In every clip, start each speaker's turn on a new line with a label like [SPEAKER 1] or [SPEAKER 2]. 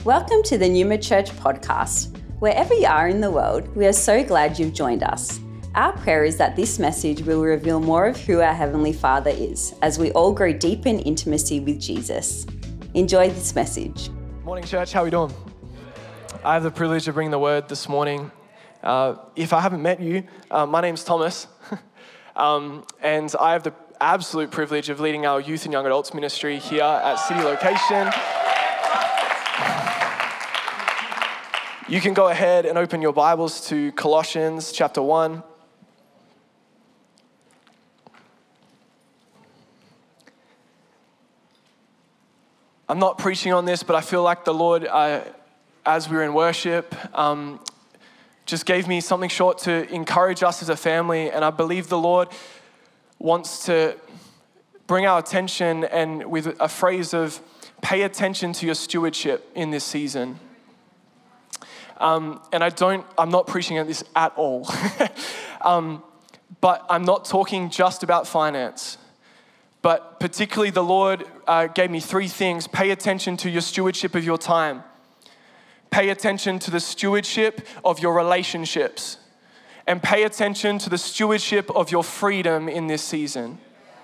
[SPEAKER 1] Welcome to the Numa Church podcast. Wherever you are in the world, we are so glad you've joined us. Our prayer is that this message will reveal more of who our Heavenly Father is as we all grow deep in intimacy with Jesus. Enjoy this message.
[SPEAKER 2] Morning, church. How are we doing? I have the privilege of bringing the word this morning. If I haven't met you, my name's Thomas, and I have the absolute privilege of leading our youth and young adults ministry here at City Location. You can go ahead and open your Bibles to Colossians chapter 1. I'm not preaching on this, but I feel like the Lord, as we were in worship, just gave me something short to encourage us as a family. And I believe the Lord wants to bring our attention and with a phrase of pay attention to your stewardship in this season. And I'm not preaching at this at all. But I'm not talking just about finance. But particularly the Lord gave me three things. Pay attention to your stewardship of your time. Pay attention to the stewardship of your relationships. And pay attention to the stewardship of your freedom in this season.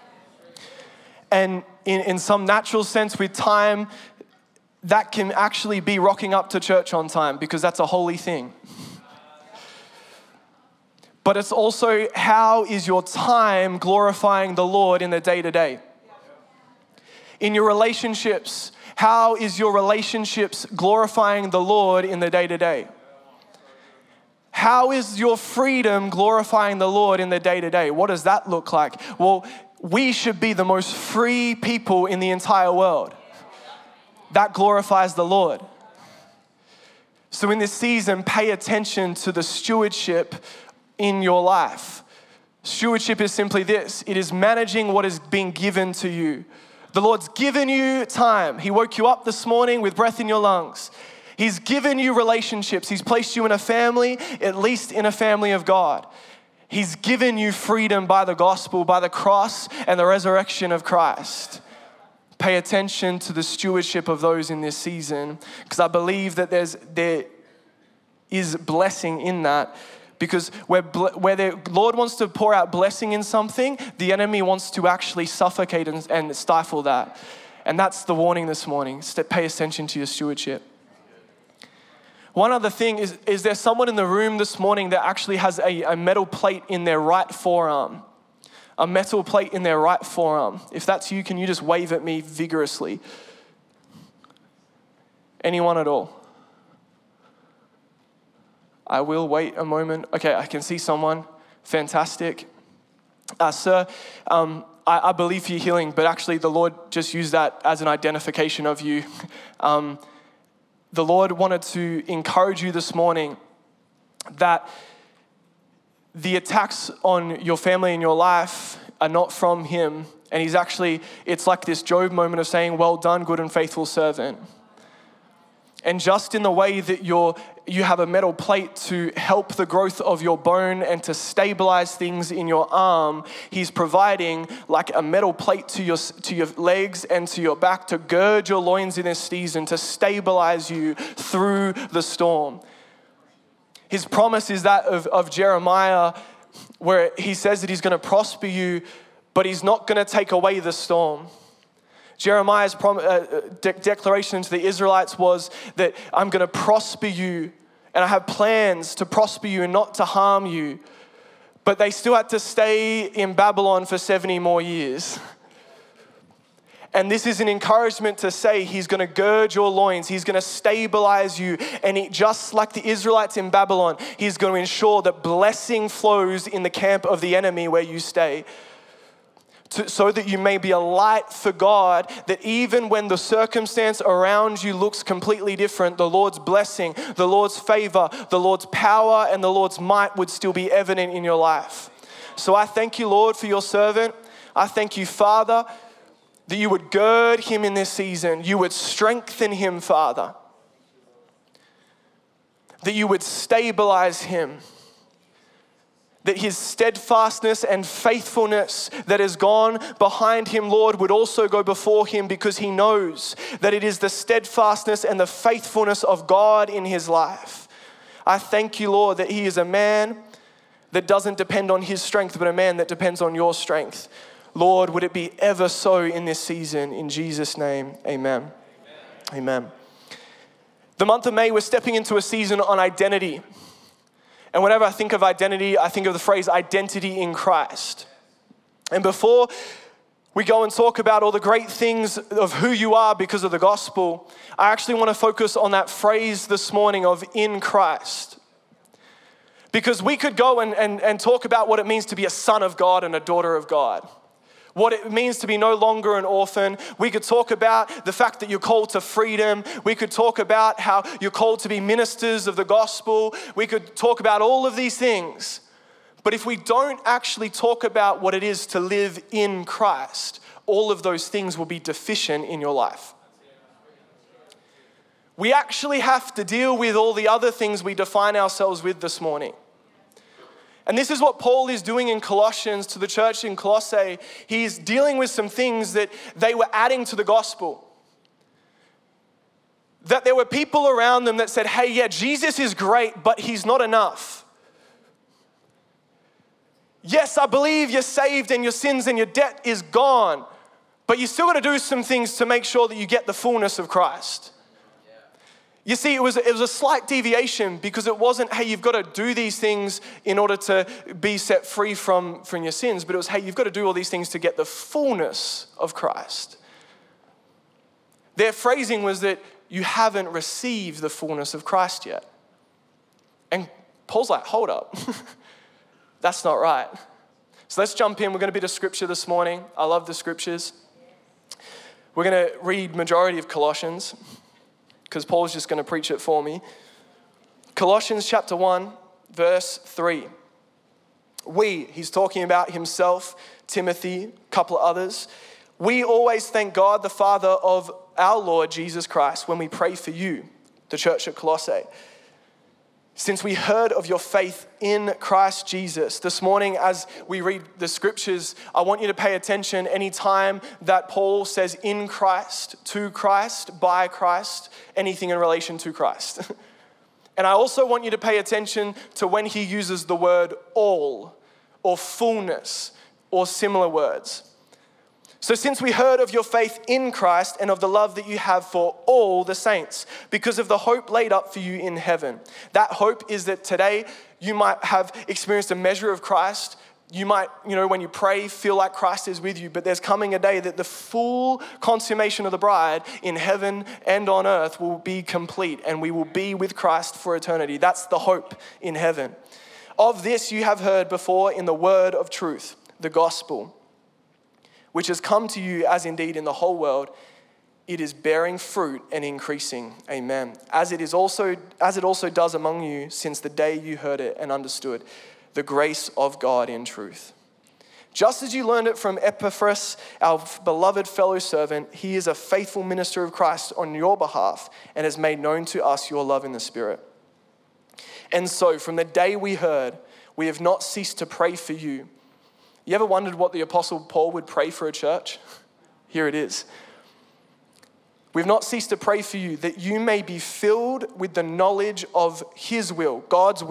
[SPEAKER 2] And in some natural sense with time, that can actually be rocking up to church on time because that's a holy thing. But it's also, how is your time glorifying the Lord in the day-to-day? In your relationships, how is your relationships glorifying the Lord in the day-to-day? How is your freedom glorifying the Lord in the day-to-day? What does that look like? Well, we should be the most free people in the entire world. That glorifies the Lord. So in this season, pay attention to the stewardship in your life. Stewardship is simply this. It is managing what is being given to you. The Lord's given you time. He woke you up this morning with breath in your lungs. He's given you relationships. He's placed you in a family, at least in a family of God. He's given you freedom by the gospel, by the cross and the resurrection of Christ. Pay attention to the stewardship of those in this season, because I believe that there is blessing in that. Because where the Lord wants to pour out blessing in something, the enemy wants to actually suffocate and stifle that. And that's the warning this morning, is to pay attention to your stewardship. One other thing is there someone in the room this morning that actually has a metal plate in their right forearm? A metal plate in their right forearm. If that's you, can you just wave at me vigorously? Anyone at all? I will wait a moment. Okay, I can see someone. Fantastic. Sir, I believe for your healing, but actually the Lord just used that as an identification of you. The Lord wanted to encourage you this morning that the attacks on your family and your life are not from Him. And it's like this Job moment of saying, well done, good and faithful servant. And just in the way that you have a metal plate to help the growth of your bone and to stabilize things in your arm, He's providing like a metal plate to your legs and to your back to gird your loins in this season, to stabilize you through the storm. His promise is that of Jeremiah, where he says that He's going to prosper you, but He's not going to take away the storm. Jeremiah's declaration to the Israelites was that I'm going to prosper you, and I have plans to prosper you and not to harm you. But they still had to stay in Babylon for 70 more years. And this is an encouragement to say He's going to gird your loins. He's going to stabilize you. And just like the Israelites in Babylon, He's going to ensure that blessing flows in the camp of the enemy where you stay. So that you may be a light for God, that even when the circumstance around you looks completely different, the Lord's blessing, the Lord's favor, the Lord's power, and the Lord's might would still be evident in your life. So I thank you, Lord, for your servant. I thank you, Father, that you would gird him in this season. You would strengthen him, Father. That you would stabilize him. that his steadfastness and faithfulness that has gone behind him, Lord, would also go before him, because he knows that it is the steadfastness and the faithfulness of God in his life. I thank you, Lord, that he is a man that doesn't depend on his strength, but a man that depends on your strength. Lord, would it be ever so in this season? In Jesus' name, amen. Amen. The month of May, we're stepping into a season on identity. And whenever I think of identity, I think of the phrase identity in Christ. And before we go and talk about all the great things of who you are because of the gospel, I actually want to focus on that phrase this morning of in Christ. Because we could go and talk about what it means to be a son of God and a daughter of God. What it means to be no longer an orphan. We could talk about the fact that you're called to freedom. We could talk about how you're called to be ministers of the gospel. We could talk about all of these things. But if we don't actually talk about what it is to live in Christ, all of those things will be deficient in your life. We actually have to deal with all the other things we define ourselves with this morning. And this is what Paul is doing in Colossians to the church in Colossae. He's dealing with some things that they were adding to the gospel. That there were people around them that said, hey, yeah, Jesus is great, but he's not enough. Yes, I believe you're saved and your sins and your debt is gone, but you still got to do some things to make sure that you get the fullness of Christ. You see, it was a slight deviation, because it wasn't, hey, you've got to do these things in order to be set free from your sins. But it was, hey, you've got to do all these things to get the fullness of Christ. Their phrasing was that you haven't received the fullness of Christ yet. And Paul's like, hold up. That's not right. So let's jump in. We're going to be to scripture this morning. I love the scriptures. We're going to read majority of Colossians, because Paul's just going to preach it for me. Colossians chapter 1, verse 3. He's talking about himself, Timothy, a couple of others. We always thank God, the Father of our Lord Jesus Christ, when we pray for you, the church at Colossae. Since we heard of your faith in Christ Jesus. This morning, as we read the scriptures, I want you to pay attention anytime that Paul says in Christ, to Christ, by Christ, anything in relation to Christ. And I also want you to pay attention to when he uses the word all, or fullness, or similar words. So since we heard of your faith in Christ and of the love that you have for all the saints, because of the hope laid up for you in heaven. That hope is that today you might have experienced a measure of Christ. You might, when you pray, feel like Christ is with you, but there's coming a day that the full consummation of the bride in heaven and on earth will be complete, and we will be with Christ for eternity. That's the hope in heaven. Of this you have heard before in the word of truth, the gospel, which has come to you, as indeed in the whole world, it is bearing fruit and increasing. Amen. As it also does among you since the day you heard it and understood the grace of God in truth. Just as you learned it from Epaphras, our beloved fellow servant, he is a faithful minister of Christ on your behalf and has made known to us your love in the Spirit. And so from the day we heard, we have not ceased to pray for you. You ever wondered what the Apostle Paul would pray for a church? Here it is. We've not ceased to pray for you, that you may be filled with the knowledge of his will, God's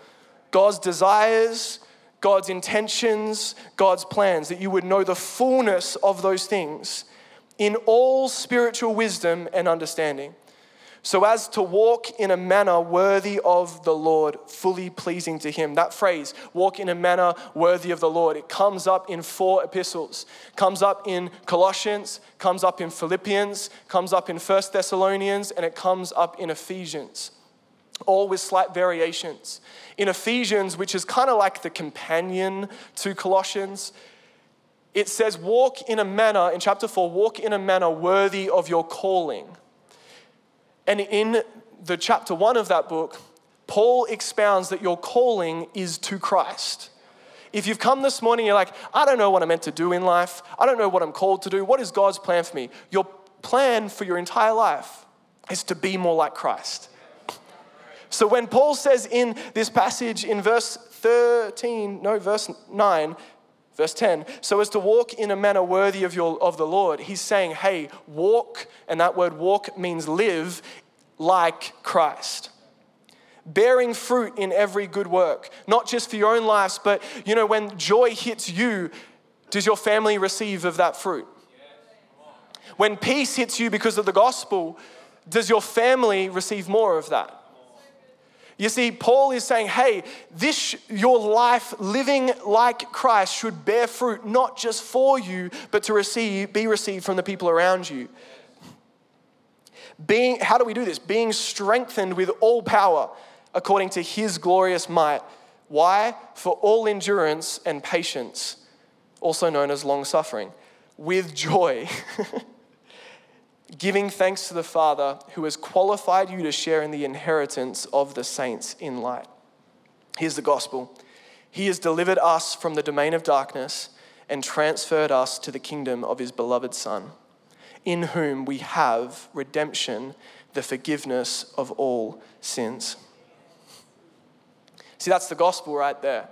[SPEAKER 2] desires, God's intentions, God's plans, that you would know the fullness of those things in all spiritual wisdom and understanding, so as to walk in a manner worthy of the Lord, fully pleasing to him. That phrase, walk in a manner worthy of the Lord, it comes up in 4 epistles. Comes up in Colossians, comes up in Philippians, comes up in 1 Thessalonians, and it comes up in Ephesians, all with slight variations. In Ephesians, which is kind of like the companion to Colossians, it says, walk in a manner, in chapter 4, walk in a manner worthy of your calling. And in the chapter 1 of that book, Paul expounds that your calling is to Christ. If you've come this morning, you're like, I don't know what I'm meant to do in life. I don't know what I'm called to do. What is God's plan for me? Your plan for your entire life is to be more like Christ. So when Paul says in this passage in verse verse 9, verse 10, so as to walk in a manner worthy of the Lord. He's saying, hey, walk, and that word walk means live like Christ. Bearing fruit in every good work, not just for your own lives, but when joy hits you, does your family receive of that fruit? When peace hits you because of the gospel, does your family receive more of that? You see, Paul is saying, hey, your life living like Christ should bear fruit, not just for you, but to be received from the people around you. How do we do this? Being strengthened with all power according to his glorious might. Why? For all endurance and patience, also known as long suffering, with joy. Giving thanks to the Father who has qualified you to share in the inheritance of the saints in light. Here's the gospel. He has delivered us from the domain of darkness and transferred us to the kingdom of his beloved Son, in whom we have redemption, the forgiveness of all sins. See, that's the gospel right there.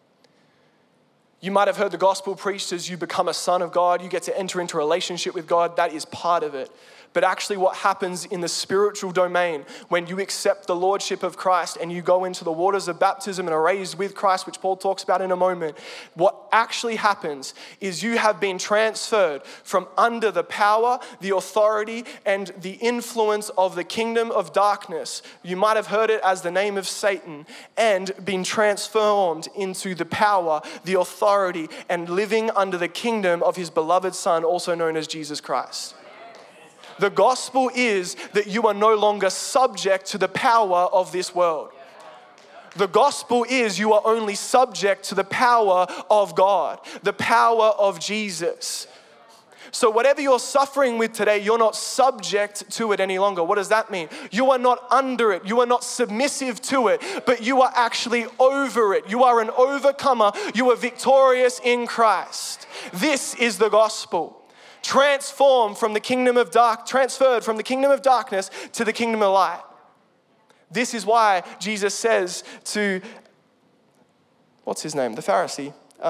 [SPEAKER 2] You might have heard the gospel preached as you become a son of God, you get to enter into a relationship with God. That is part of it. But actually what happens in the spiritual domain when you accept the lordship of Christ and you go into the waters of baptism and are raised with Christ, which Paul talks about in a moment, what actually happens is you have been transferred from under the power, the authority, and the influence of the kingdom of darkness. You might have heard it as the name of Satan, and been transformed into the power, the authority, and living under the kingdom of his beloved Son, also known as Jesus Christ. The gospel is that you are no longer subject to the power of this world. The gospel is you are only subject to the power of God, the power of Jesus. So whatever you're suffering with today, you're not subject to it any longer. What does that mean? You are not under it. You are not submissive to it, but you are actually over it. You are an overcomer. You are victorious in Christ. This is the gospel. Transformed from the transferred from the kingdom of darkness to the kingdom of light. This is why Jesus says to, what's his name? The Pharisee.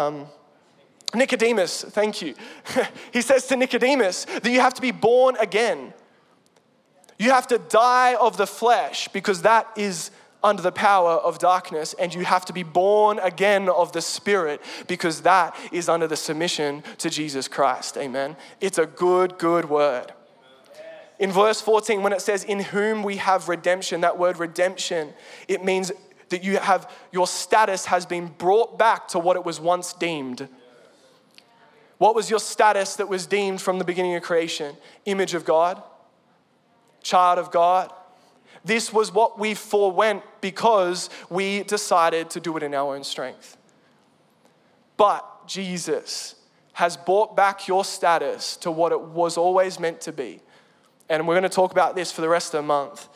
[SPEAKER 2] Nicodemus, thank you. He says to Nicodemus that you have to be born again. You have to die of the flesh because that is under the power of darkness, and you have to be born again of the Spirit because that is under the submission to Jesus Christ. Amen. It's a good word. In verse 14, when it says, in whom we have redemption, that word redemption, it means that your status has been brought back to what it was once deemed. What was your status that was deemed from the beginning of creation? Image of God, child of God. This was what we forewent because we decided to do it in our own strength. But Jesus has brought back your status to what it was always meant to be. And we're going to talk about this for the rest of the month.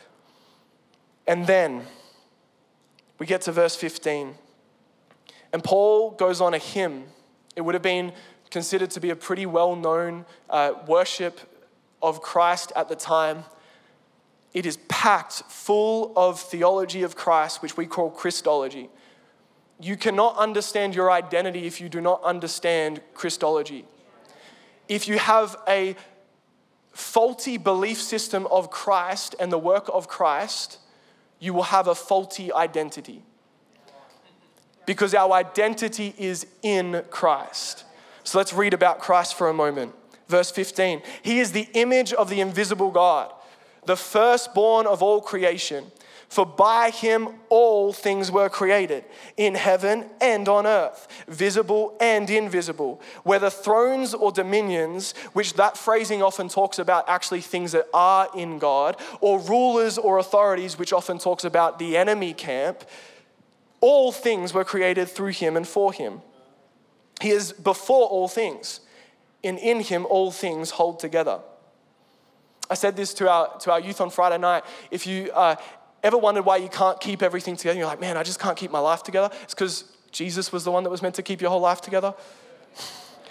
[SPEAKER 2] And then we get to verse 15. And Paul goes on a hymn. It would have been considered to be a pretty well-known worship of Christ at the time. It is packed full of theology of Christ, which we call Christology. You cannot understand your identity if you do not understand Christology. If you have a faulty belief system of Christ and the work of Christ, you will have a faulty identity. Because our identity is in Christ. So let's read about Christ for a moment. Verse 15, he is the image of the invisible God, the firstborn of all creation. For by him all things were created, in heaven and on earth, visible and invisible, whether thrones or dominions, which that phrasing often talks about actually things that are in God, or rulers or authorities, which often talks about the enemy camp. All things were created through him and for him. He is before all things, and in him all things hold together. I said this to our youth on Friday night. If you ever wondered why you can't keep everything together, you're like, man, I just can't keep my life together. It's because Jesus was the one that was meant to keep your whole life together.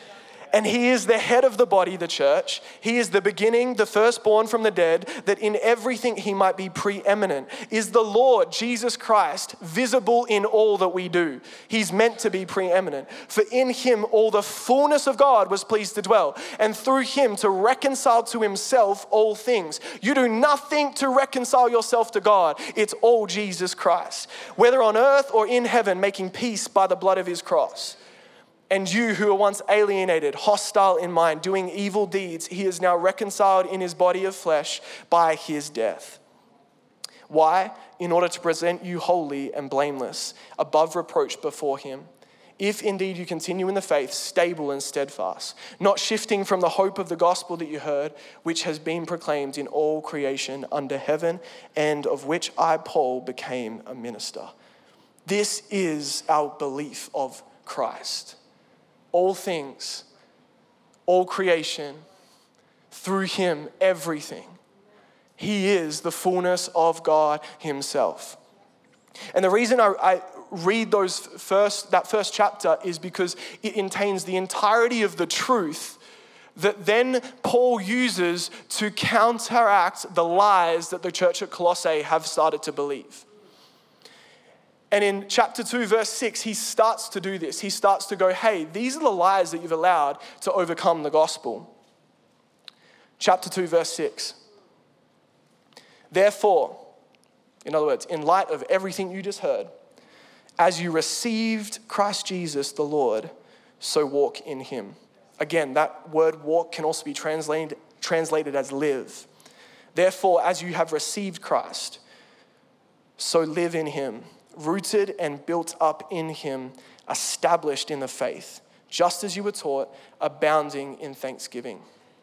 [SPEAKER 2] And he is the head of the body, the church. He is the beginning, the firstborn from the dead, that in everything he might be preeminent. Is the Lord, Jesus Christ, visible in all that we do? He's meant to be preeminent. For in him all the fullness of God was pleased to dwell, and through him to reconcile to himself all things. You do nothing to reconcile yourself to God. It's all Jesus Christ. Whether on earth or in heaven, making peace by the blood of his cross. And you who were once alienated, hostile in mind, doing evil deeds, he is now reconciled in his body of flesh by his death. Why? In order to present you holy and blameless, above reproach before him. If indeed you continue in the faith, stable and steadfast, not shifting from the hope of the gospel that you heard, which has been proclaimed in all creation under heaven, and of which I, Paul, became a minister. This is our belief of Christ. All things, all creation, through him, everything. He is the fullness of God himself. And the reason I read that first chapter is because it contains the entirety of the truth that then Paul uses to counteract the lies that the church at Colossae have started to believe. And in chapter 2, verse 6, he starts to do this. He starts to go, hey, these are the lies that you've allowed to overcome the gospel. Chapter 2, verse 6. Therefore, in other words, in light of everything you just heard, as you received Christ Jesus the Lord, so walk in him. Again, that word walk can also be translated as live. Therefore, as you have received Christ, so live in him. Rooted and built up in him, established in the faith, just as you were taught, abounding in thanksgiving.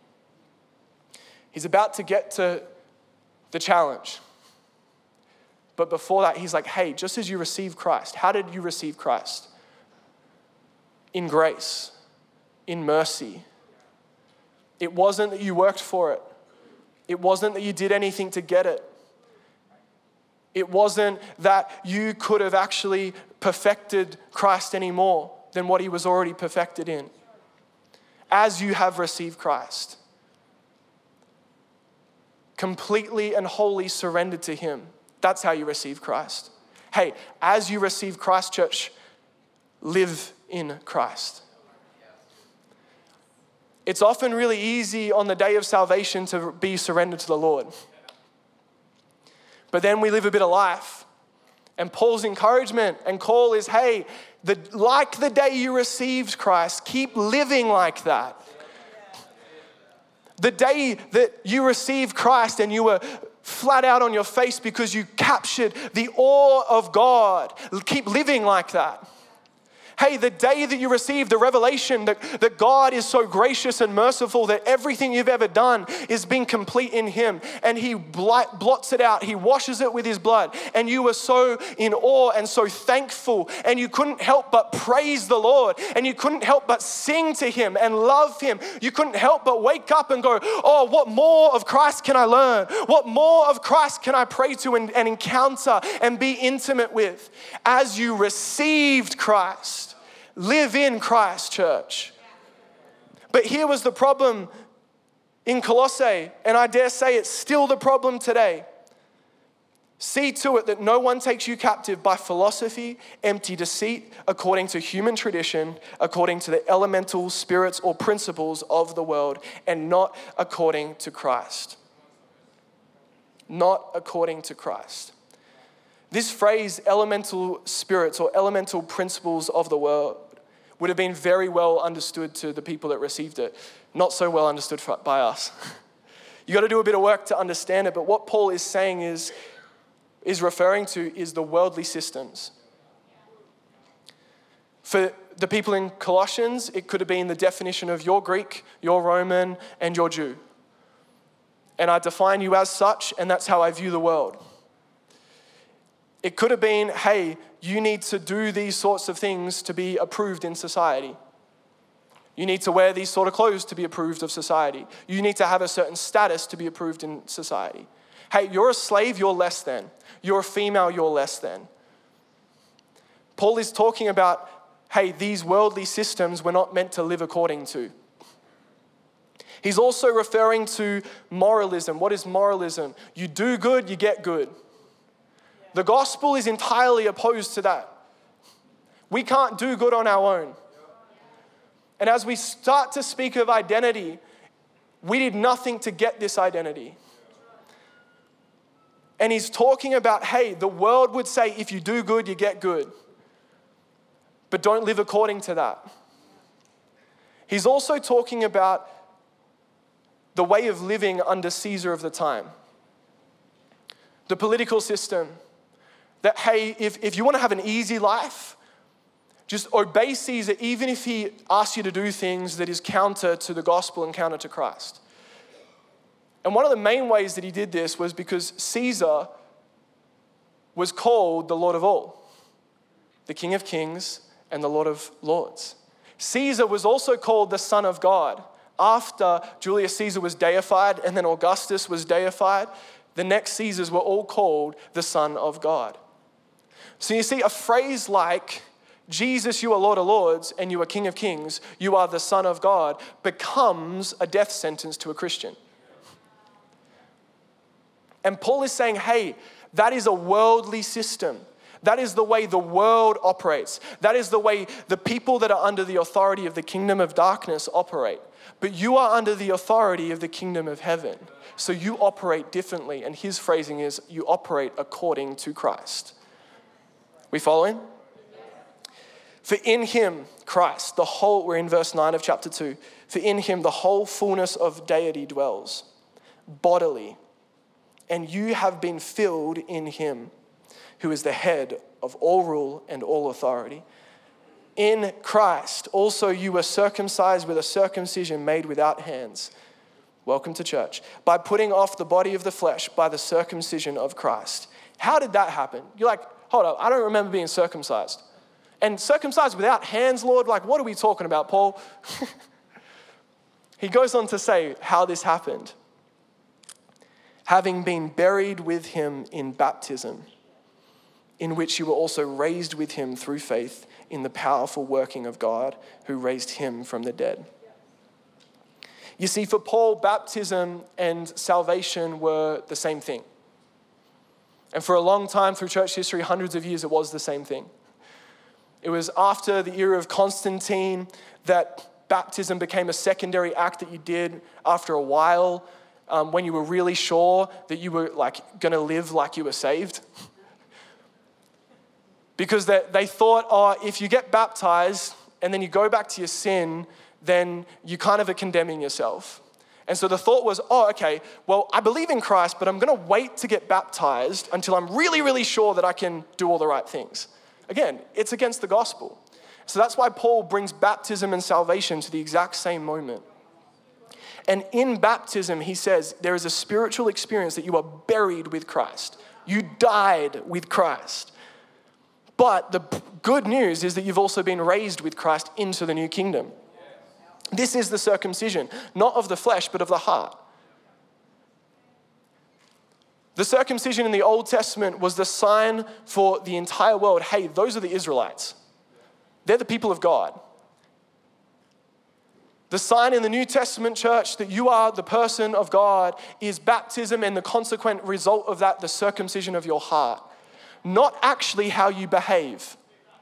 [SPEAKER 2] He's about to get to the challenge. But before that, he's like, hey, just as you received Christ, how did you receive Christ? In grace, in mercy. It wasn't that you worked for it. It wasn't that you did anything to get it. It wasn't that you could have actually perfected Christ any more than what he was already perfected in. As you have received Christ, completely and wholly surrendered to him. That's how you receive Christ. Hey, as you receive Christ, church, live in Christ. It's often really easy on the day of salvation to be surrendered to the Lord. But then we live a bit of life. And Paul's encouragement and call is, hey, like the day you received Christ, keep living like that. The day that you received Christ and you were flat out on your face because you captured the awe of God, keep living like that. Hey, the day that you receive the revelation that God is so gracious and merciful that everything you've ever done is being complete in him, and he blots it out, he washes it with his blood, and you were so in awe and so thankful, and you couldn't help but praise the Lord, and you couldn't help but sing to him and love him. You couldn't help but wake up and go, oh, what more of Christ can I learn? What more of Christ can I pray to and encounter and be intimate with? As you received Christ, live in Christ, church. But here was the problem in Colossae, and I dare say it's still the problem today. See to it that no one takes you captive by philosophy, empty deceit, according to human tradition, according to the elemental spirits or principles of the world, and not according to Christ. Not according to Christ. This phrase, elemental spirits or elemental principles of the world, would have been very well understood to the people that received it. Not so well understood by us. You got to do a bit of work to understand it, but what Paul is saying is referring to is the worldly systems. For the people in Colossians, it could have been the definition of your Greek, your Roman, and your Jew. And I define you as such, and that's how I view the world. It could have been, hey, you need to do these sorts of things to be approved in society. You need to wear these sort of clothes to be approved of society. You need to have a certain status to be approved in society. Hey, you're a slave, you're less than. You're a female, you're less than. Paul is talking about, hey, these worldly systems we're not meant to live according to. He's also referring to moralism. What is moralism? You do good, you get good. The gospel is entirely opposed to that. We can't do good on our own. And as we start to speak of identity, we did nothing to get this identity. And he's talking about, hey, the world would say if you do good, you get good. But don't live according to that. He's also talking about the way of living under Caesar of the time. The political system. That, hey, if you want to have an easy life, just obey Caesar even if he asks you to do things that is counter to the gospel and counter to Christ. And one of the main ways that he did this was because Caesar was called the Lord of all, the King of Kings and the Lord of Lords. Caesar was also called the Son of God. After Julius Caesar was deified and then Augustus was deified, the next Caesars were all called the Son of God. So you see, a phrase like, Jesus, you are Lord of Lords and you are King of Kings, you are the Son of God, becomes a death sentence to a Christian. And Paul is saying, hey, that is a worldly system. That is the way the world operates. That is the way the people that are under the authority of the kingdom of darkness operate. But you are under the authority of the kingdom of heaven. So you operate differently. And his phrasing is, you operate according to Christ. We following? For in him, Christ, we're in verse 9 of chapter 2. For in him the whole fullness of deity dwells, bodily. And you have been filled in him, who is the head of all rule and all authority. In Christ also you were circumcised with a circumcision made without hands. Welcome to church. By putting off the body of the flesh by the circumcision of Christ. How did that happen? You're like, hold up, I don't remember being circumcised. And circumcised without hands, Lord? Like, what are we talking about, Paul? He goes on to say how this happened. Having been buried with him in baptism, in which you were also raised with him through faith in the powerful working of God who raised him from the dead. You see, for Paul, baptism and salvation were the same thing. And for a long time through church history, hundreds of years, it was the same thing. It was after the era of Constantine that baptism became a secondary act that you did after a while, when you were really sure that you were going to live like you were saved. Because they thought, if you get baptized and then you go back to your sin, then you kind of are condemning yourself. And so the thought was, okay, well, I believe in Christ, but I'm going to wait to get baptized until I'm really, really sure that I can do all the right things. Again, it's against the gospel. So that's why Paul brings baptism and salvation to the exact same moment. And in baptism, he says, there is a spiritual experience that you are buried with Christ. You died with Christ. But the good news is that you've also been raised with Christ into the new kingdom. This is the circumcision, not of the flesh, but of the heart. The circumcision in the Old Testament was the sign for the entire world. Hey, those are the Israelites. They're the people of God. The sign in the New Testament church that you are the person of God is baptism and the consequent result of that, the circumcision of your heart. Not actually how you behave,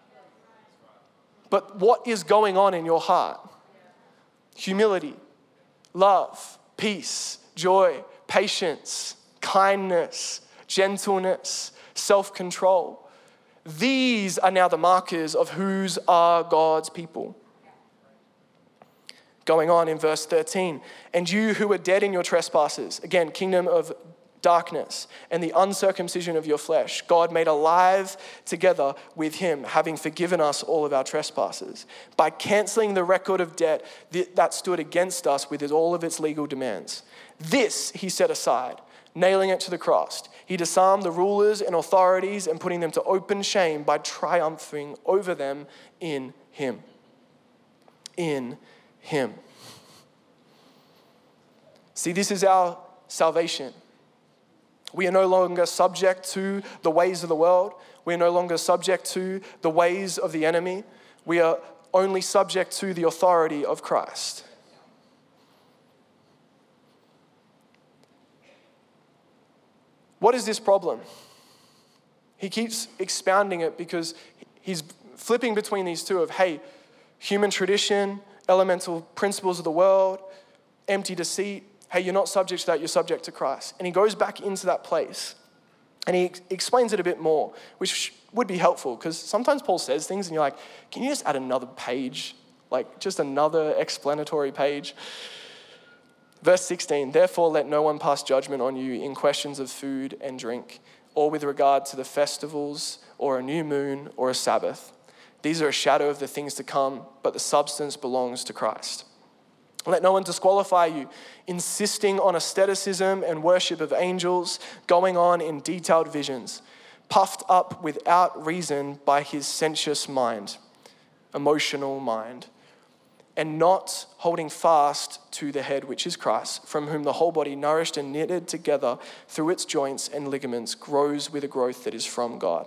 [SPEAKER 2] but what is going on in your heart. Humility, love, peace, joy, patience, kindness, gentleness, self-control. These are now the markers of whose are God's people. Going on in verse 13, and you who were dead in your trespasses, again, kingdom of darkness, and the uncircumcision of your flesh, God made alive together with him, having forgiven us all of our trespasses, by canceling the record of debt that stood against us with all of its legal demands. This he set aside, nailing it to the cross. He disarmed the rulers and authorities and putting them to open shame by triumphing over them in him. In him. See, this is our salvation. We are no longer subject to the ways of the world. We are no longer subject to the ways of the enemy. We are only subject to the authority of Christ. What is this problem? He keeps expounding it because he's flipping between these two of, hey, human tradition, elemental principles of the world, empty deceit. Hey, you're not subject to that, you're subject to Christ. And he goes back into that place and he explains it a bit more, which would be helpful because sometimes Paul says things and you're like, can you just add another page? Like just another explanatory page? Verse 16, therefore let no one pass judgment on you in questions of food and drink, or with regard to the festivals, or a new moon, or a Sabbath. These are a shadow of the things to come, but the substance belongs to Christ. Let no one disqualify you, insisting on asceticism and worship of angels, going on in detailed visions, puffed up without reason by his sensuous mind, emotional mind, and not holding fast to the head, which is Christ, from whom the whole body, nourished and knitted together through its joints and ligaments, grows with a growth that is from God.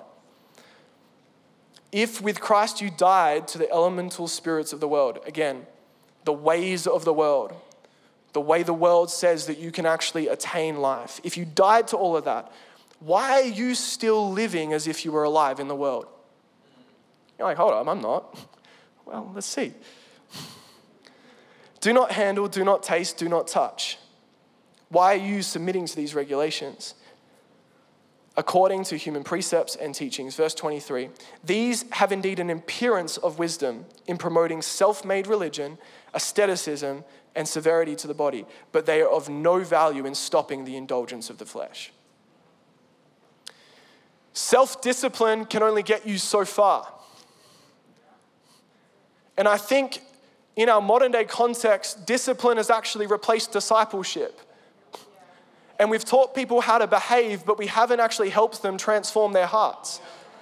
[SPEAKER 2] If with Christ you died to the elemental spirits of the world, again, the ways of the world, the way the world says that you can actually attain life. If you died to all of that, why are you still living as if you were alive in the world? You're like, hold on, I'm not. Well, let's see. Do not handle, do not taste, do not touch. Why are you submitting to these regulations? According to human precepts and teachings. Verse 23, these have indeed an appearance of wisdom in promoting self-made religion, asceticism, and severity to the body, but they are of no value in stopping the indulgence of the flesh. Self-discipline can only get you so far. And I think in our modern day context, discipline has actually replaced discipleship. And we've taught people how to behave, but we haven't actually helped them transform their hearts.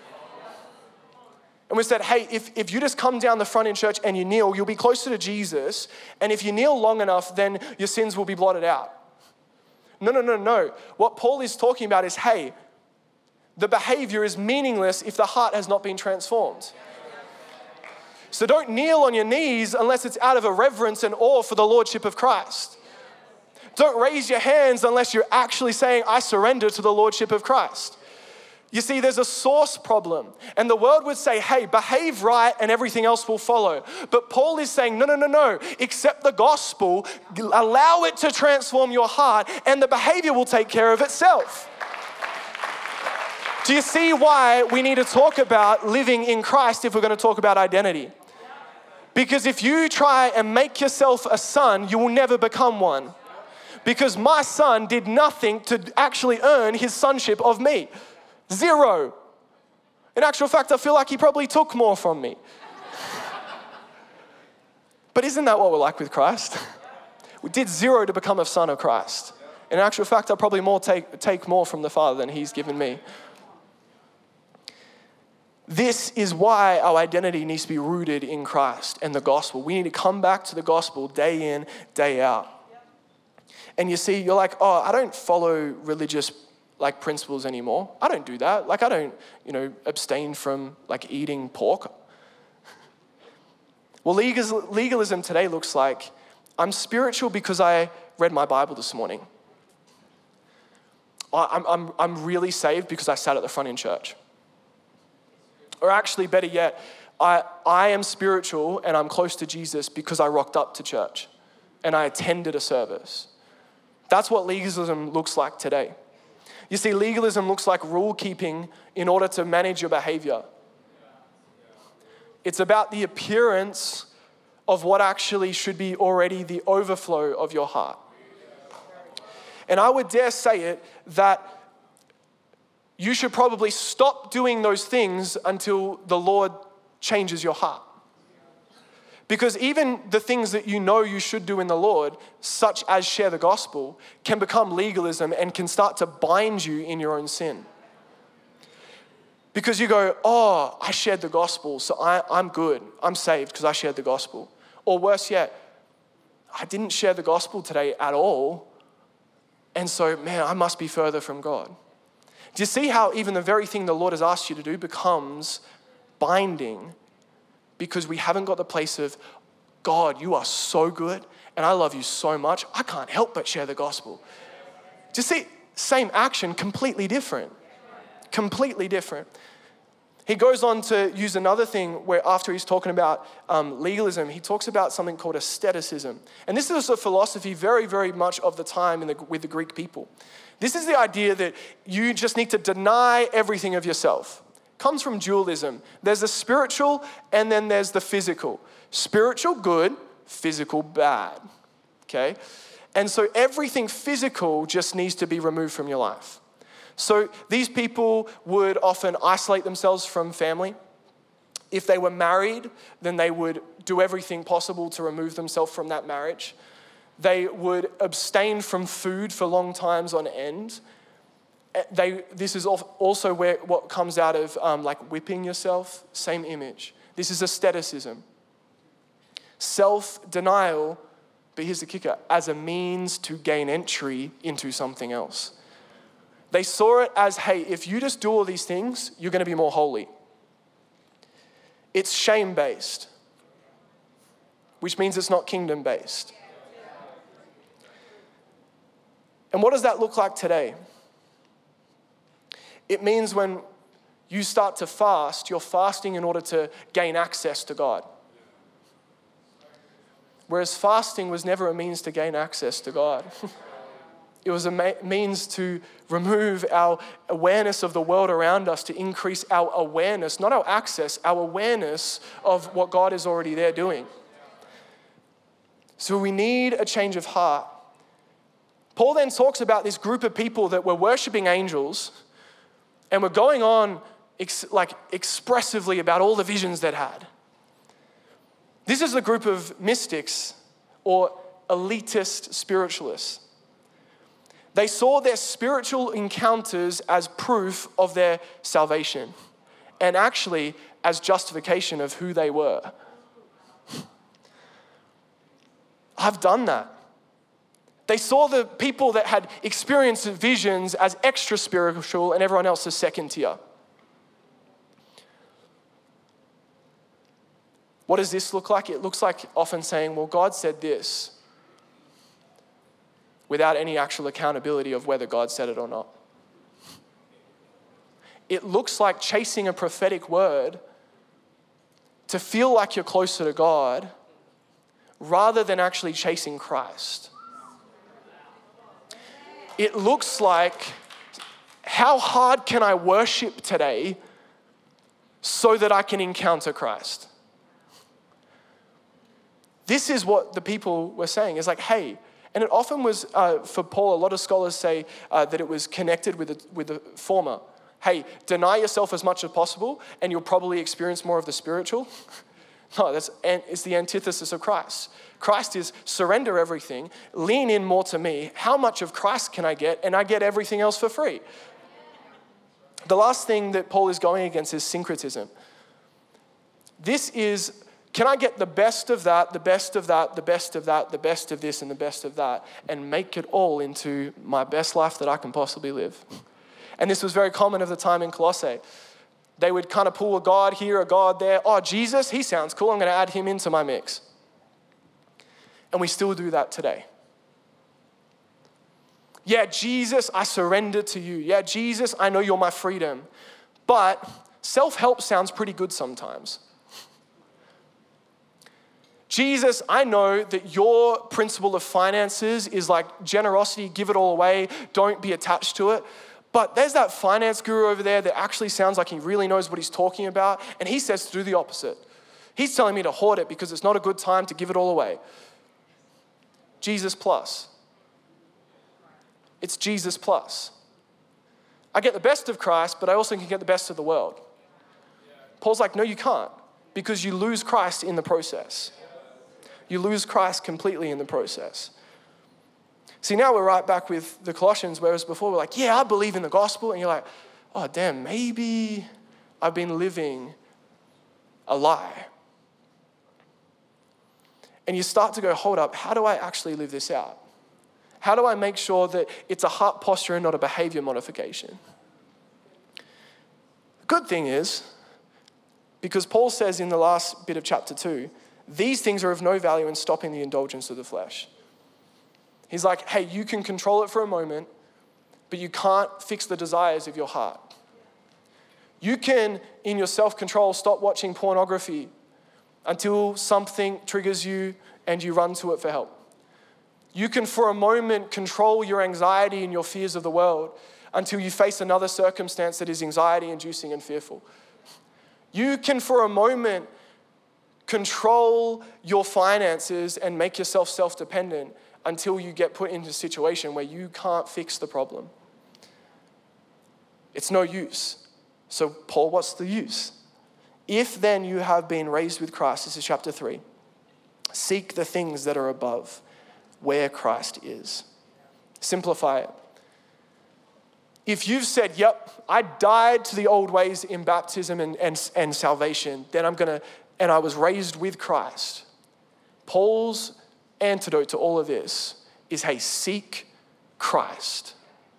[SPEAKER 2] And we said, hey, if you just come down the front in church and you kneel, you'll be closer to Jesus. And if you kneel long enough, then your sins will be blotted out. No. What Paul is talking about is, hey, the behavior is meaningless if the heart has not been transformed. So don't kneel on your knees unless it's out of a reverence and awe for the lordship of Christ. Don't raise your hands unless you're actually saying, I surrender to the lordship of Christ. You see, there's a source problem. And the world would say, hey, behave right and everything else will follow. But Paul is saying, no. Accept the gospel, allow it to transform your heart, and the behavior will take care of itself. Do you see why we need to talk about living in Christ if we're going to talk about identity? Because if you try and make yourself a son, you will never become one. Because my son did nothing to actually earn his sonship of me. Zero. In actual fact, I feel like he probably took more from me. But isn't that what we're like with Christ? We did zero to become a son of Christ. In actual fact, I probably take more from the Father than he's given me. This is why our identity needs to be rooted in Christ and the gospel. We need to come back to the gospel day in, day out. And you see, you're like, oh, I don't follow religious principles anymore. I don't do that. I don't, abstain from eating pork. Well, legalism today looks like I'm spiritual because I read my Bible this morning. I'm really saved because I sat at the front in church. Or actually, better yet, I am spiritual and I'm close to Jesus because I rocked up to church and I attended a service. That's what legalism looks like today. You see, legalism looks like rule keeping in order to manage your behavior. It's about the appearance of what actually should be already the overflow of your heart. And I would dare say it that you should probably stop doing those things until the Lord changes your heart. Because even the things that you know you should do in the Lord, such as share the gospel, can become legalism and can start to bind you in your own sin. Because you go, oh, I shared the gospel, so I'm good. I'm saved because I shared the gospel. Or worse yet, I didn't share the gospel today at all, and so, man, I must be further from God. Do you see how even the very thing the Lord has asked you to do becomes binding because we haven't got the place of, God, you are so good and I love you so much, I can't help but share the gospel. Do you see, same action, completely different. Completely different. He goes on to use another thing where after he's talking about legalism, he talks about something called aestheticism. And this is a philosophy very, very much of the time with the Greek people. This is the idea that you just need to deny everything of yourself. It comes from dualism. There's the spiritual and then there's the physical. Spiritual, good. Physical, bad. Okay? And so everything physical just needs to be removed from your life. So these people would often isolate themselves from family. If they were married, then they would do everything possible to remove themselves from that marriage. They would abstain from food for long times on end. This is also what comes out of like whipping yourself, same image. This is aestheticism. Self-denial, but here's the kicker, as a means to gain entry into something else. They saw it as, hey, if you just do all these things, you're going to be more holy. It's shame-based, which means it's not kingdom-based. And what does that look like today? It means when you start to fast, you're fasting in order to gain access to God. Whereas fasting was never a means to gain access to God. It was a means to remove our awareness of the world around us, to increase our awareness, not our access, our awareness of what God is already there doing. So we need a change of heart. Paul then talks about this group of people that were worshiping angels and were going on expressively about all the visions they'd had. This is a group of mystics or elitist spiritualists. They saw their spiritual encounters as proof of their salvation and actually as justification of who they were. I've done that. They saw the people that had experienced visions as extra spiritual and everyone else as second tier. What does this look like? It looks like often saying, well, God said this, without any actual accountability of whether God said it or not. It looks like chasing a prophetic word to feel like you're closer to God rather than actually chasing Christ. It looks like, how hard can I worship today so that I can encounter Christ? This is what the people were saying. It's like, hey, and it often was, for Paul, a lot of scholars say that it was connected with the former. Hey, deny yourself as much as possible and you'll probably experience more of the spiritual. No, it's the antithesis of Christ. Christ is surrender everything, lean in more to me. How much of Christ can I get? And I get everything else for free. The last thing that Paul is going against is syncretism. This is, can I get the best of that, the best of that, the best of that, the best of this, and the best of that, and make it all into my best life that I can possibly live? And this was very common of the time in Colossae. They would kind of pull a God here, a God there. Oh, Jesus, he sounds cool. I'm going to add him into my mix. And we still do that today. Yeah, Jesus, I surrender to you. Yeah, Jesus, I know you're my freedom. But self-help sounds pretty good sometimes. Jesus, I know that your principle of finances is like generosity, give it all away, don't be attached to it. But there's that finance guru over there that actually sounds like he really knows what he's talking about, and he says to do the opposite. He's telling me to hoard it because it's not a good time to give it all away. Jesus plus. It's Jesus plus. I get the best of Christ, but I also can get the best of the world. Paul's like, no, you can't, because you lose Christ in the process. You lose Christ completely in the process. See, now we're right back with the Colossians, whereas before we're like, yeah, I believe in the gospel. And you're like, oh, damn, maybe I've been living a lie. And you start to go, hold up, how do I actually live this out? How do I make sure that it's a heart posture and not a behavior modification? The good thing is, because Paul says in the last bit of chapter 2, these things are of no value in stopping the indulgence of the flesh. He's like, hey, you can control it for a moment, but you can't fix the desires of your heart. You can, in your self-control, stop watching pornography until something triggers you and you run to it for help. You can, for a moment, control your anxiety and your fears of the world until you face another circumstance that is anxiety-inducing and fearful. You can, for a moment, control your finances and make yourself self-dependent until you get put into a situation where you can't fix the problem. It's no use. So, Paul, what's the use? If then you have been raised with Christ, this is chapter 3, seek the things that are above, where Christ is. Simplify it. If you've said, yep, I died to the old ways in baptism and salvation, then and I was raised with Christ. Paul's antidote to all of this is, hey, seek Christ.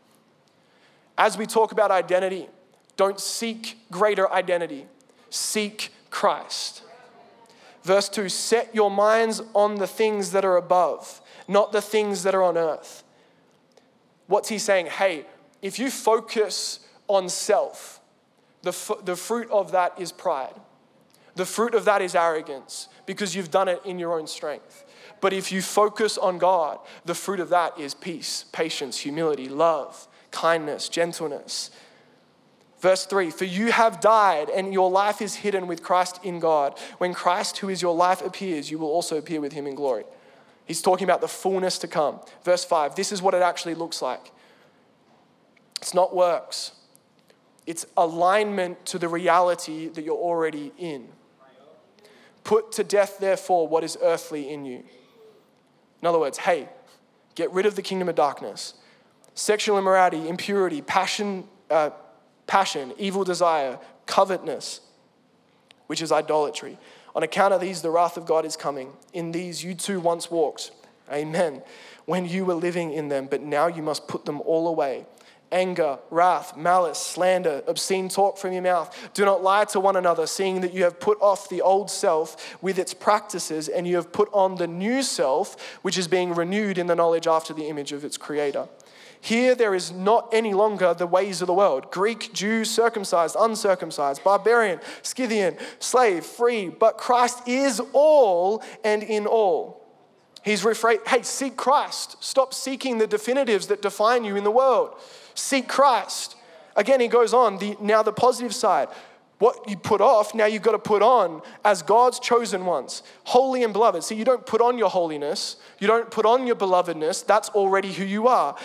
[SPEAKER 2] As we talk about identity, don't seek greater identity. Seek Christ. Verse 2, set your minds on the things that are above, not the things that are on earth. What's he saying? Hey, if you focus on self, the fruit of that is pride. The fruit of that is arrogance because you've done it in your own strength. But if you focus on God, the fruit of that is peace, patience, humility, love, kindness, gentleness. Verse 3, for you have died and your life is hidden with Christ in God. When Christ, who is your life, appears, you will also appear with him in glory. He's talking about the fullness to come. Verse 5, this is what it actually looks like. It's not works. It's alignment to the reality that you're already in. Put to death, therefore, what is earthly in you. In other words, hey, get rid of the kingdom of darkness. Sexual immorality, impurity, passion, evil desire, covetousness, which is idolatry. On account of these, the wrath of God is coming. In these you too once walked, amen, when you were living in them, but now you must put them all away. Anger, wrath, malice, slander, obscene talk from your mouth. Do not lie to one another, seeing that you have put off the old self with its practices, and you have put on the new self, which is being renewed in the knowledge after the image of its creator. Here there is not any longer the ways of the world. Greek, Jew, circumcised, uncircumcised, barbarian, Scythian, slave, free, but Christ is all and in all. He's rephrased, hey, seek Christ. Stop seeking the definitives that define you in the world. Seek Christ. Again, he goes on, now the positive side. What you put off, now you've got to put on as God's chosen ones, holy and beloved. See, you don't put on your holiness. You don't put on your belovedness. That's already who you are.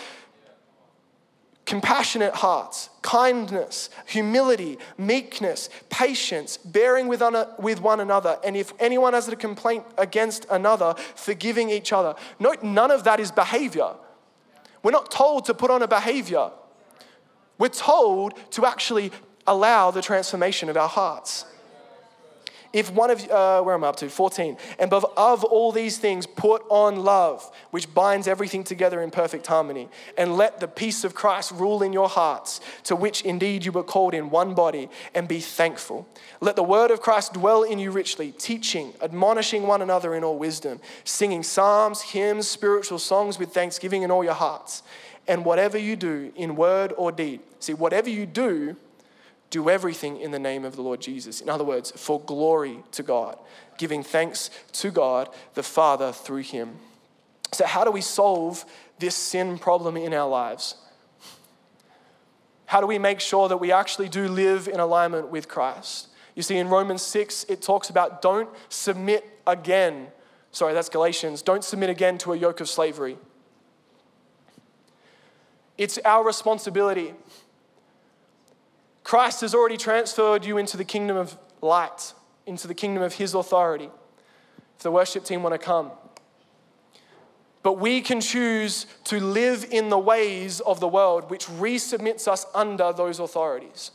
[SPEAKER 2] Compassionate hearts, kindness, humility, meekness, patience, bearing with one another. And if anyone has a complaint against another, forgiving each other. Note, none of that is behavior. We're not told to put on a behavior. We're told to actually allow the transformation of our hearts. If one of you, where am I up to? 14. And of all these things, put on love, which binds everything together in perfect harmony. And let the peace of Christ rule in your hearts, to which indeed you were called in one body, and be thankful. Let the word of Christ dwell in you richly, teaching, admonishing one another in all wisdom, singing psalms, hymns, spiritual songs with thanksgiving in all your hearts. And whatever you do in word or deed, see, whatever you do everything in the name of the Lord Jesus. In other words, for glory to God, giving thanks to God the Father through him. So how do we solve this sin problem in our lives? How do we make sure that we actually do live in alignment with Christ? You see, in Romans 6, it talks about don't submit again. Sorry, that's Galatians. Don't submit again to a yoke of slavery. It's our responsibility. Christ has already transferred you into the kingdom of light, into the kingdom of his authority. If the worship team want to come. But we can choose to live in the ways of the world, which resubmits us under those authorities.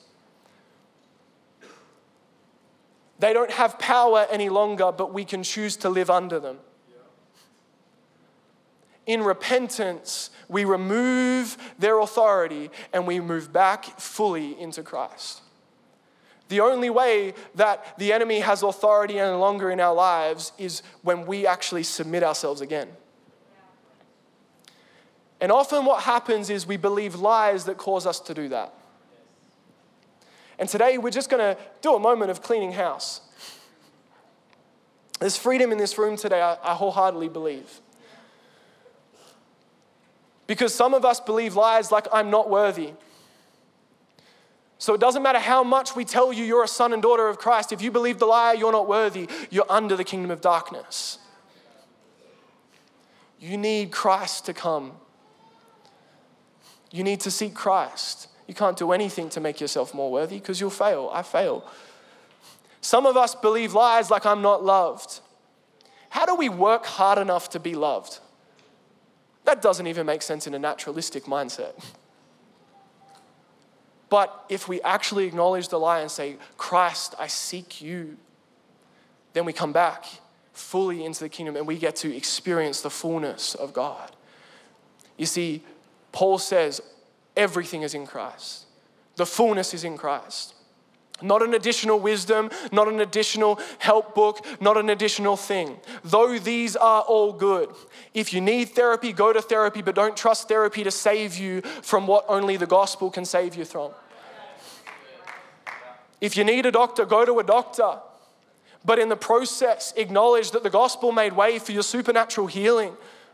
[SPEAKER 2] They don't have power any longer, but we can choose to live under them. In repentance, we remove their authority and we move back fully into Christ. The only way that the enemy has authority any longer in our lives is when we actually submit ourselves again. And often what happens is we believe lies that cause us to do that. And today we're just going to do a moment of cleaning house. There's freedom in this room today, I wholeheartedly believe. Because some of us believe lies like I'm not worthy. So it doesn't matter how much we tell you you're a son and daughter of Christ. If you believe the lie, you're not worthy, you're under the kingdom of darkness. You need Christ to come. You need to seek Christ. You can't do anything to make yourself more worthy because you'll fail. I fail. Some of us believe lies like I'm not loved. How do we work hard enough to be loved? That doesn't even make sense in a naturalistic mindset. But if we actually acknowledge the lie and say, Christ, I seek you, then we come back fully into the kingdom and we get to experience the fullness of God. You see, Paul says everything is in Christ. The fullness is in Christ. Not an additional wisdom, not an additional help book, not an additional thing. Though these are all good. If you need therapy, go to therapy, but don't trust therapy to save you from what only the gospel can save you from. If you need a doctor, go to a doctor. But in the process, acknowledge that the gospel made way for your supernatural healing.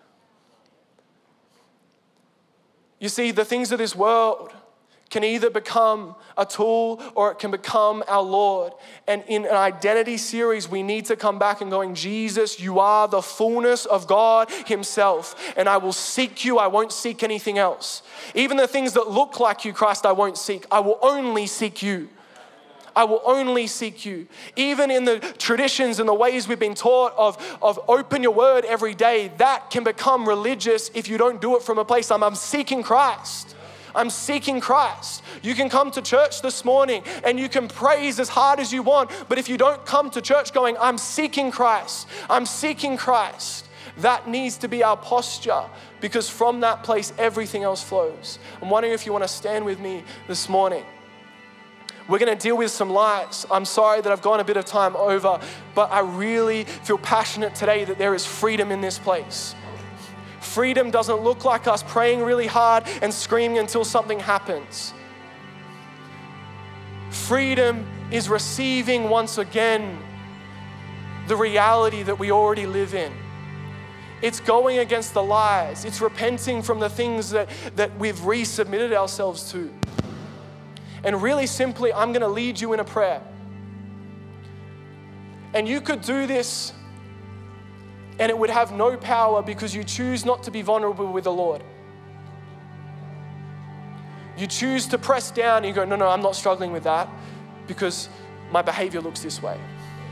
[SPEAKER 2] You see, the things of this world can either become a tool or it can become our Lord. And in an identity series, we need to come back and going, Jesus, you are the fullness of God himself. And I will seek you. I won't seek anything else. Even the things that look like you, Christ, I won't seek. I will only seek you. I will only seek you. Even in the traditions and the ways we've been taught of open your word every day, that can become religious if you don't do it from a place I'm seeking Christ. I'm seeking Christ. You can come to church this morning and you can praise as hard as you want, but if you don't come to church going, I'm seeking Christ, I'm seeking Christ, that needs to be our posture, because from that place, everything else flows. I'm wondering if you want to stand with me this morning. We're going to deal with some lies. I'm sorry that I've gone a bit of time over, but I really feel passionate today that there is freedom in this place. Freedom doesn't look like us praying really hard and screaming until something happens. Freedom is receiving once again the reality that we already live in. It's going against the lies. It's repenting from the things that we've resubmitted ourselves to. And really simply, I'm going to lead you in a prayer. And you could do this and it would have no power because you choose not to be vulnerable with the Lord. You choose to press down and you go, no, I'm not struggling with that because my behavior looks this way.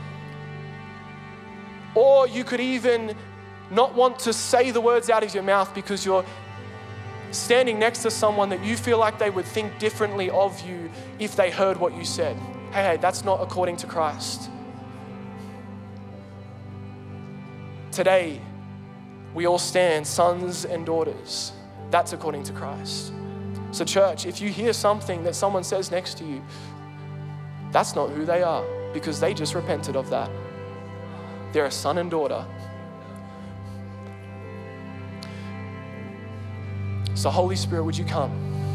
[SPEAKER 2] Or you could even not want to say the words out of your mouth because you're standing next to someone that you feel like they would think differently of you if they heard what you said. Hey, that's not according to Christ. Today, we all stand sons and daughters. That's according to Christ. So church, if you hear something that someone says next to you, that's not who they are because they just repented of that. They're a son and daughter. So Holy Spirit, would you come?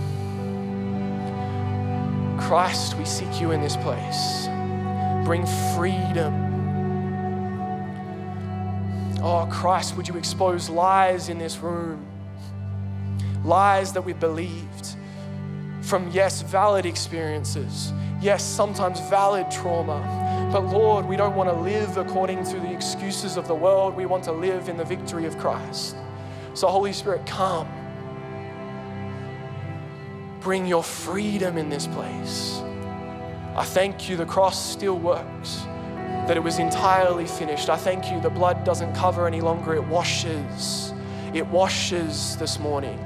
[SPEAKER 2] Christ, we seek you in this place. Bring freedom. Oh, Christ, would you expose lies in this room? Lies that we believed from, yes, valid experiences. Yes, sometimes valid trauma. But Lord, we don't want to live according to the excuses of the world. We want to live in the victory of Christ. So Holy Spirit, come. Bring your freedom in this place. I thank you the cross still works, that it was entirely finished. I thank you the blood doesn't cover any longer, it washes. It washes this morning.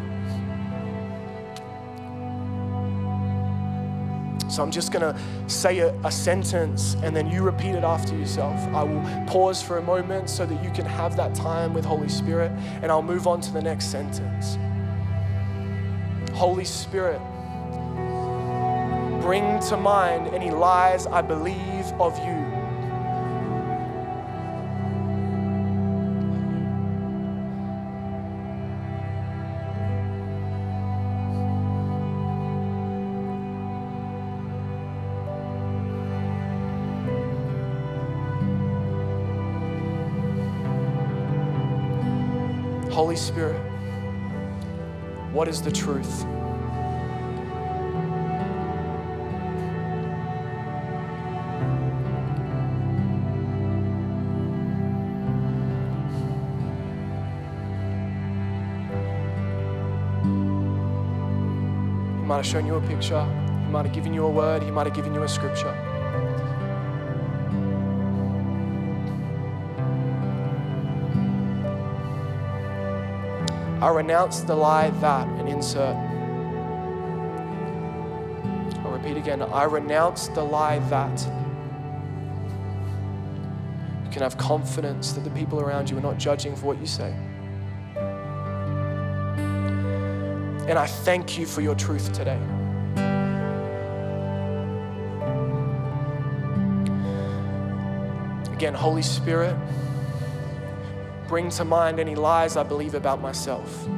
[SPEAKER 2] So I'm just gonna say a sentence and then you repeat it after yourself. I will pause for a moment so that you can have that time with Holy Spirit, and I'll move on to the next sentence. Holy Spirit, bring to mind any lies I believe of you. Holy Spirit, what is the truth? He might have shown you a picture. He might have given you a word. He might have given you a scripture. I renounce the lie that, and insert. I'll repeat again. I renounce the lie that. You can have confidence that the people around you are not judging for what you say. And I thank you for your truth today. Again, Holy Spirit, bring to mind any lies I believe about myself.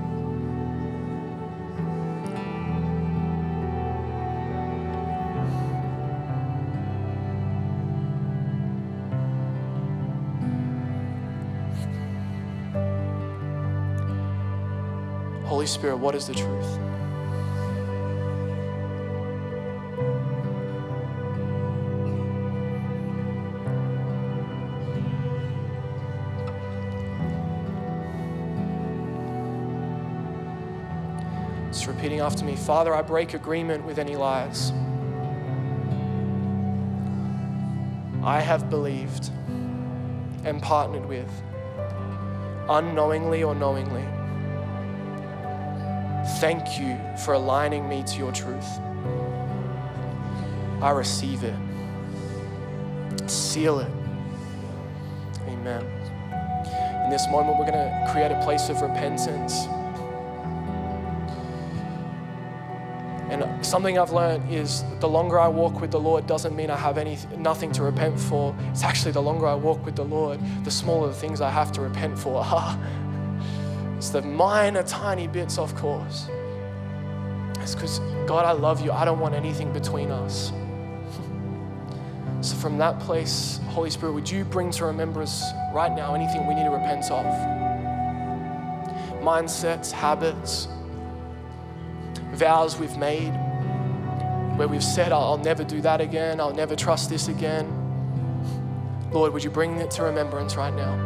[SPEAKER 2] Holy Spirit, what is the truth? Just repeating after me. Father, I break agreement with any lies I have believed and partnered with, unknowingly or knowingly. Thank you for aligning me to your truth. I receive it. Seal it. Amen. In this moment, we're going to create a place of repentance. And something I've learned is the longer I walk with the Lord doesn't mean I have nothing to repent for. It's actually the longer I walk with the Lord, the smaller the things I have to repent for. It's the minor, tiny bits, of course. It's because, God, I love you. I don't want anything between us. So from that place, Holy Spirit, would you bring to remembrance right now anything we need to repent of? Mindsets, habits, vows we've made, where we've said, I'll never do that again. I'll never trust this again. Lord, would you bring it to remembrance right now?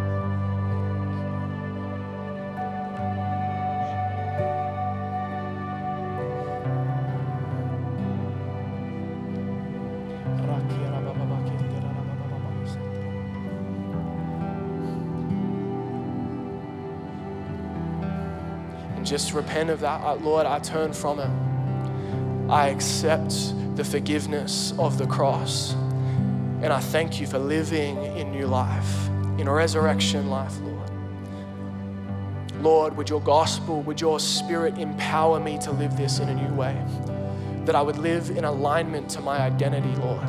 [SPEAKER 2] Just repent of that. Lord, I turn from it. I accept the forgiveness of the cross. And I thank you for living in new life, in a resurrection life, Lord. Lord, would your gospel, would your spirit empower me to live this in a new way? That I would live in alignment to my identity, Lord.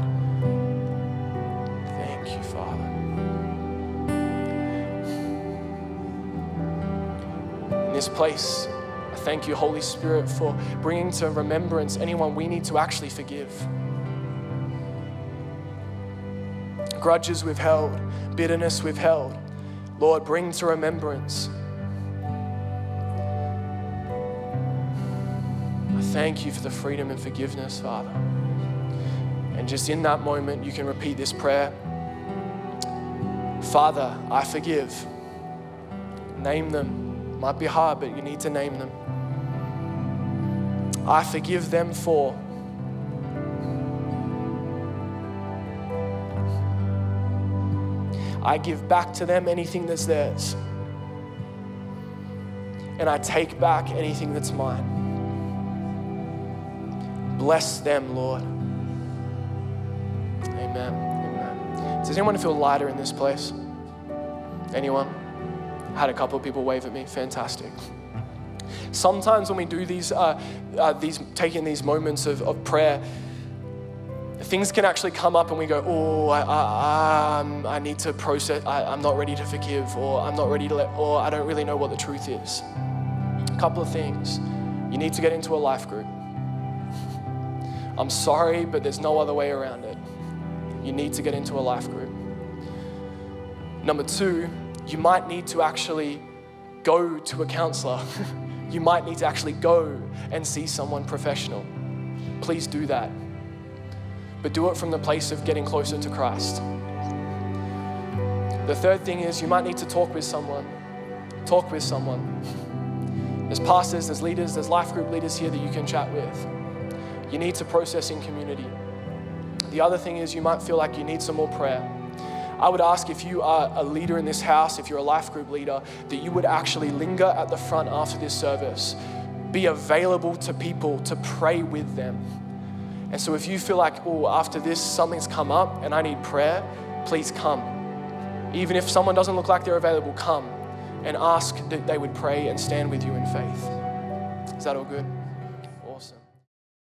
[SPEAKER 2] Thank you, Father. In this place, I thank you, Holy Spirit, for bringing to remembrance anyone we need to actually forgive. Grudges we've held, bitterness we've held. Lord, bring to remembrance. I thank you for the freedom and forgiveness, Father. And just in that moment, you can repeat this prayer. Father, I forgive. Name them. Might be hard, but you need to name them. I forgive them for. I give back to them anything that's theirs. And I take back anything that's mine. Bless them, Lord. Amen. Amen. Does anyone feel lighter in this place? Anyone? I had a couple of people wave at me. Fantastic. Sometimes when we do taking these moments of prayer, things can actually come up and we go, oh, I need to process, I'm not ready to forgive, or I'm not ready to or I don't really know what the truth is. A couple of things. You need to get into a life group. I'm sorry, but there's no other way around it. You need to get into a life group. Number two, you might need to actually go to a counselor. You might need to actually go and see someone professional. Please do that. But do it from the place of getting closer to Christ. The third thing is you might need to talk with someone. Talk with someone. There's pastors, there's leaders, there's life group leaders here that you can chat with. You need to process in community. The other thing is you might feel like you need some more prayer. I would ask, if you are a leader in this house, if you're a life group leader, that you would actually linger at the front after this service. Be available to people to pray with them. And so if you feel like, oh, after this, something's come up and I need prayer, please come. Even if someone doesn't look like they're available, come and ask that they would pray and stand with you in faith. Is that all good?